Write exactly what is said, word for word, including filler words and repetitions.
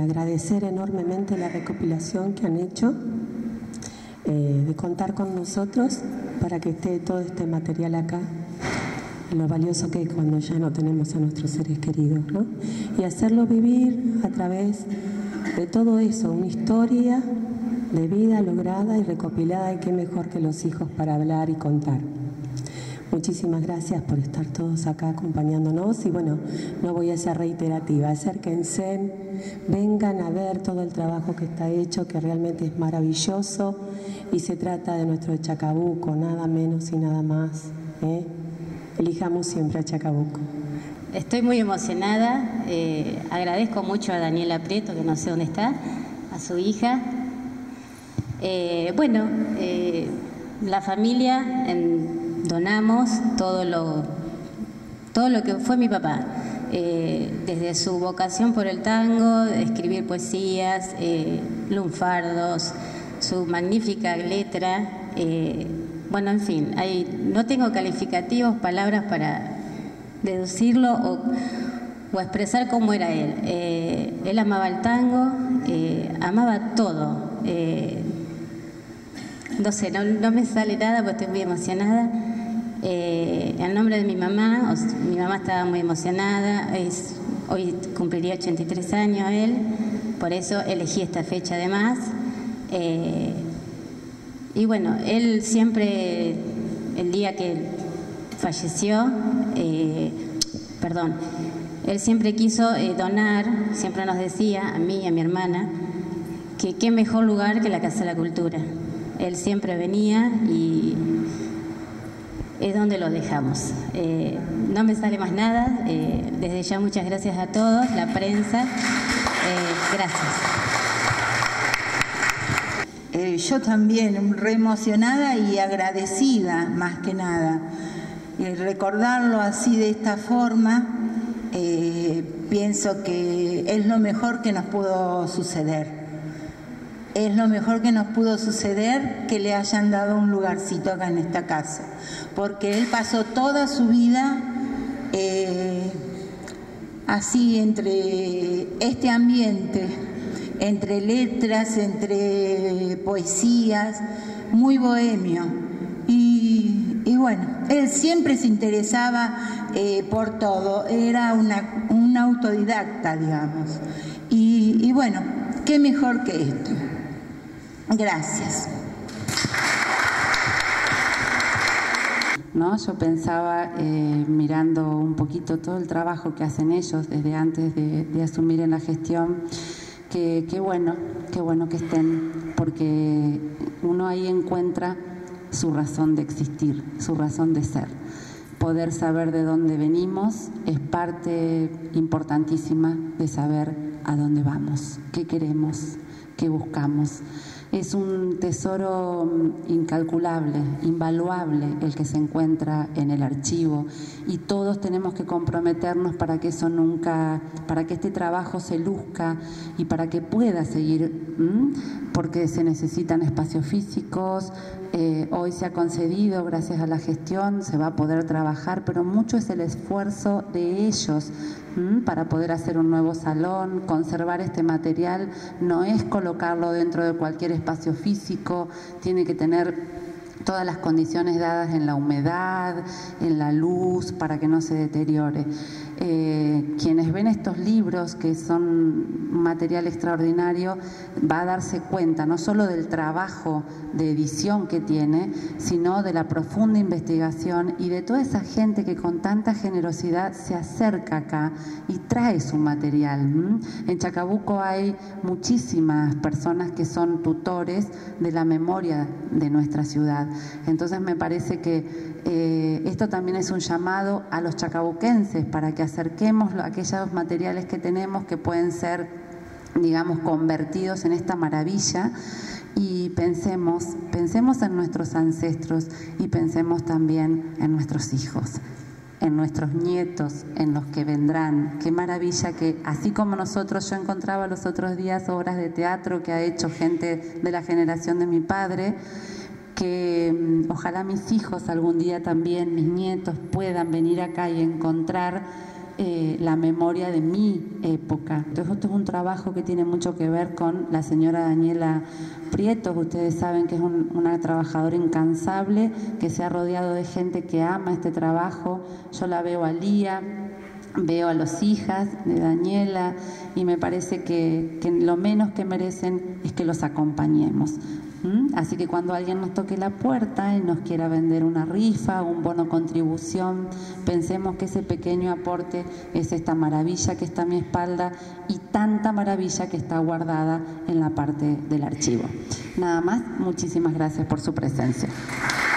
agradecer enormemente la recopilación que han hecho, eh, de contar con nosotros para que esté todo este material acá, lo valioso que es cuando ya no tenemos a nuestros seres queridos, ¿no? Y hacerlo vivir a través de todo eso, una historia de vida lograda y recopilada, y qué mejor que los hijos para hablar y contar. Muchísimas gracias por estar todos acá acompañándonos, y bueno, no voy a ser reiterativa, acérquense, vengan a ver todo el trabajo que está hecho, que realmente es maravilloso, y se trata de nuestro Chacabuco, nada menos y nada más, ¿eh? Elijamos siempre a Chacabuco. Estoy muy emocionada, eh, agradezco mucho a Daniela Prieto, que no sé dónde está, a su hija. Eh, bueno, eh, la familia en, donamos todo lo, todo lo que fue mi papá, eh, desde su vocación por el tango, escribir poesías, eh, lunfardos, su magnífica letra, eh, bueno, en fin, hay, no tengo calificativos, palabras para deducirlo o, o expresar cómo era él. Eh, él amaba el tango, eh, amaba todo. Eh, no sé, no, no me sale nada porque estoy muy emocionada. Eh, en nombre de mi mamá, o sea, mi mamá estaba muy emocionada, es, hoy cumpliría ochenta y tres años él, por eso elegí esta fecha además. Eh, y bueno, él siempre, el día que falleció, eh, perdón, él siempre quiso eh, donar, siempre nos decía, a mí y a mi hermana, que qué mejor lugar que la Casa de la Cultura. Él siempre venía y es donde lo dejamos. Eh, no me sale más nada, eh, desde ya muchas gracias a todos, la prensa, eh, gracias. Eh, yo también, re emocionada y agradecida más que nada. Y recordarlo así de esta forma, eh, pienso que es lo mejor que nos pudo suceder. Es lo mejor que nos pudo suceder que le hayan dado un lugarcito acá en esta casa. Porque él pasó toda su vida eh, así entre este ambiente, entre letras, entre poesías, muy bohemio. Y, y bueno, él siempre se interesaba eh, por todo, era una, un autodidacta, digamos. Y, y bueno, qué mejor que esto. Gracias. ¿No? Yo pensaba, eh, mirando un poquito todo el trabajo que hacen ellos desde antes de, de asumir en la gestión, que qué bueno, qué bueno que estén, porque uno ahí encuentra su razón de existir, su razón de ser. Poder saber de dónde venimos es parte importantísima de saber a dónde vamos, qué queremos, qué buscamos. Es un tesoro incalculable, invaluable el que se encuentra en el archivo, y todos tenemos que comprometernos para que eso nunca, para que este trabajo se luzca y para que pueda seguir, ¿m? Porque se necesitan espacios físicos. Eh, hoy se ha concedido, gracias a la gestión, se va a poder trabajar, pero mucho es el esfuerzo de ellos ¿m? Para poder hacer un nuevo salón. Conservar este material no es colocarlo dentro de cualquier espacio físico, tiene que tener todas las condiciones dadas en la humedad, en la luz, para que no se deteriore. Eh, quienes ven estos libros, que son material extraordinario, va a darse cuenta no solo del trabajo de edición que tiene, sino de la profunda investigación y de toda esa gente que con tanta generosidad se acerca acá y trae su material. ¿Mm? En Chacabuco hay muchísimas personas que son tutores de la memoria de nuestra ciudad. Entonces me parece que eh, esto también es un llamado a los chacabuquenses para que acerquemos aquellos materiales que tenemos que pueden ser, digamos, convertidos en esta maravilla, y pensemos, pensemos en nuestros ancestros y pensemos también en nuestros hijos, en nuestros nietos, en los que vendrán. Qué maravilla que, así como nosotros, yo encontraba los otros días obras de teatro que ha hecho gente de la generación de mi padre, que ojalá mis hijos algún día también, mis nietos, puedan venir acá y encontrar eh, la memoria de mi época. Entonces esto es un trabajo que tiene mucho que ver con la señora Daniela Prieto. Ustedes saben que es un, una trabajadora incansable, que se ha rodeado de gente que ama este trabajo. Yo la veo a Lía, veo a las hijas de Daniela y me parece que, que lo menos que merecen es que los acompañemos. ¿Mm? Así que cuando alguien nos toque la puerta y nos quiera vender una rifa, un bono contribución, pensemos que ese pequeño aporte es esta maravilla que está a mi espalda y tanta maravilla que está guardada en la parte del archivo. Nada más, muchísimas gracias por su presencia.